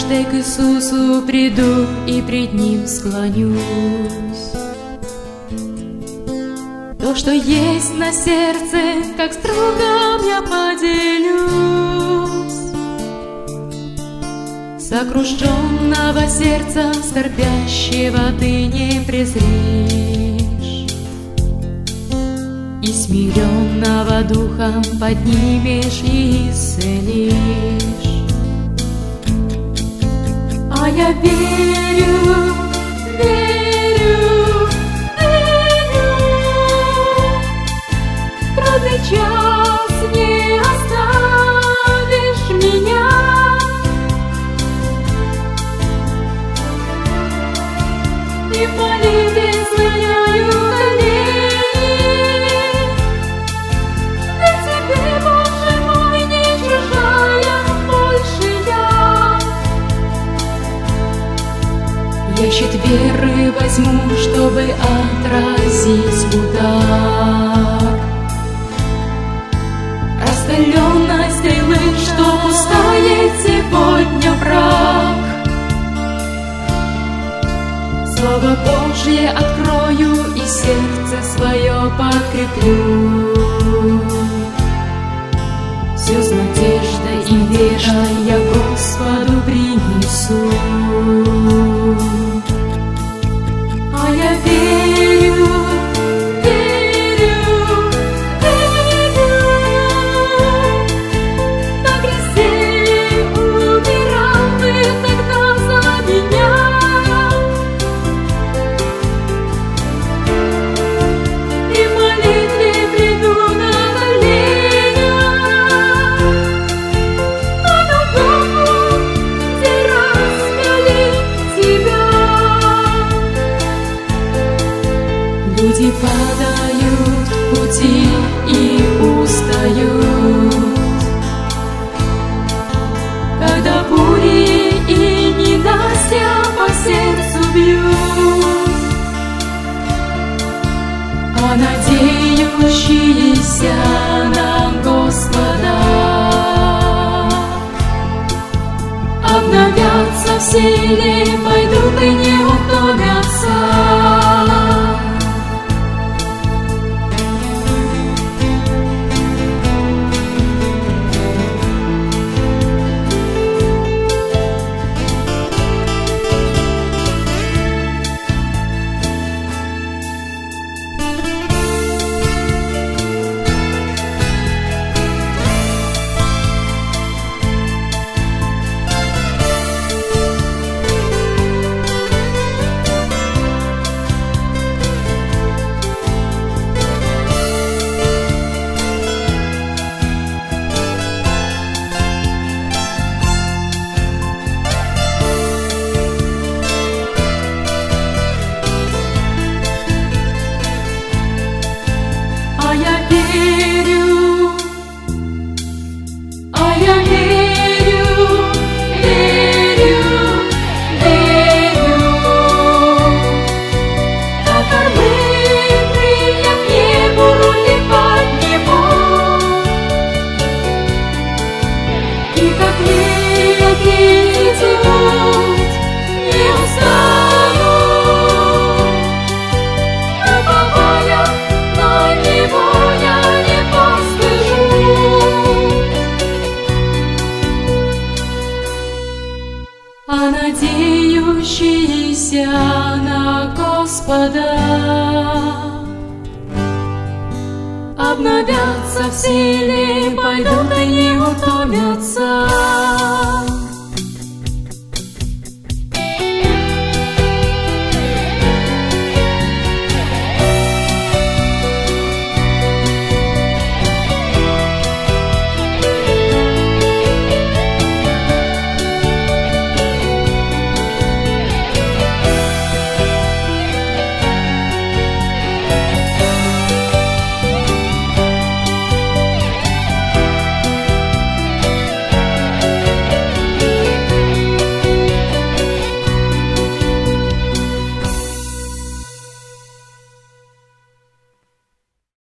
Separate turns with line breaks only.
Однажды к Иисусу приду и пред Ним склонюсь. То, что есть на сердце, как с другом я поделюсь. Сокрушенного сердца, скорбящего ты не презришь, и смиренного духом поднимешь и исцелишь. А я верю, верю, верю, трудный час не оставишь меня. И в молитве склоняю колени, для Тебе, Боже мой, не чужая больше я. Я щит веры возьму, чтобы отразить удар раскаленной стрелы, что пускает сегодня враг. Слово Божье открою и сердце свое подкреплю. Все с надеждой и верой я Господу принесу. А я верю, верю, верю, на кресте умирал Ты тогда за меня. И в молитве приду на коленях, на Голгофу, где распяли Тебя. Люди падают в пути и устают, когда бури и ненастья по сердцу бьют. А надеющиеся на Господа обновятся в силе, пойдут и не утомятся. А надеющиеся на Господа обновятся в силе, пойдут и не утомятся.